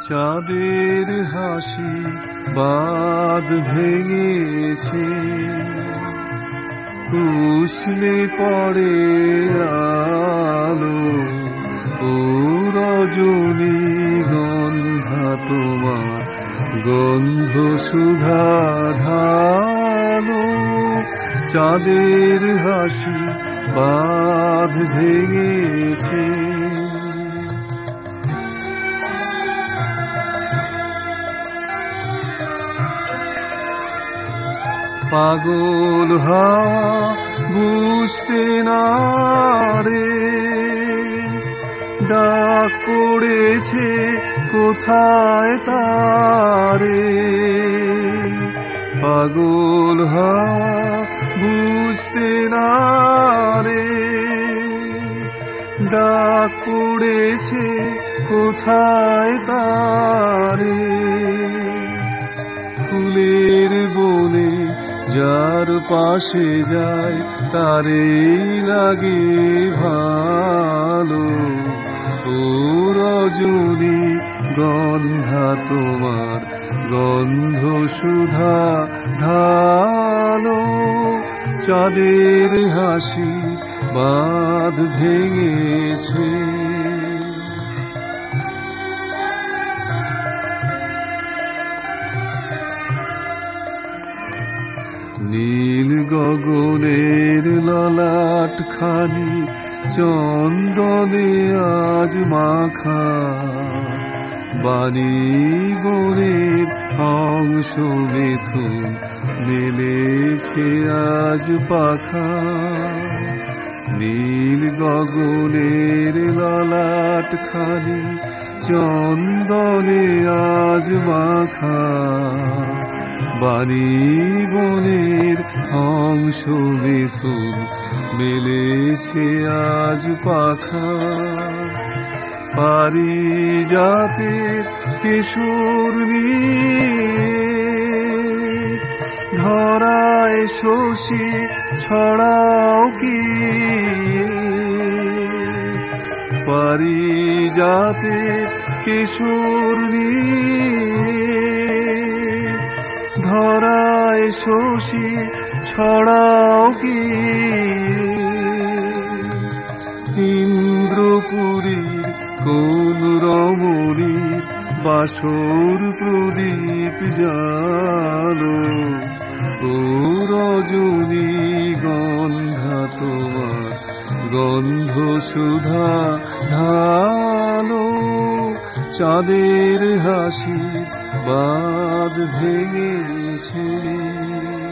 চাঁদের হাসি বাঁধ ভেঙেছে, উছলে পড়ে আলো ও রজনী গন্ধা তোমার গন্ধ সুধা ঢালো। চাঁদের হাসি বাঁধ ভেঙেছে, পাগল হাওয়া বুঝতে না রে, ডাক পড়েছে কোথায় তারে। পাগল হাওয়া বুঝতে না রে, ডাক পড়েছে কোথায় তারে। ফুলের বনে যার পাশে যায় তারে লাগে ভালো ও রজনী গন্ধা তোমার গন্ধ সুধা ঢালো। চাঁদের হাসি বাঁধ ভেঙেছে, নীল গগনের ললাট খানি চন্দনে আজ মাখা, বাণী বনের অংশ মিথুন মেলেছে আজ পাখা। নীল গগনের ললাট খানি চন্দনে আজ মাখা, বাণী বনের অংশ মিথুন মেলেছে আজ পাখা। পারিজাতের কিশোর ধরায় শশী ছড়াও কি, পারিজাতের কিশোর ধরায় শশী ছড়াও কি। ইন্দ্রপুরীর কোন রমণীর বাসর প্রদীপ জালো ও রজনী গন্ধা তোমার গন্ধ সুধা ঢালো। চাঁদের হাসি বাঁধ ভেঙেছে।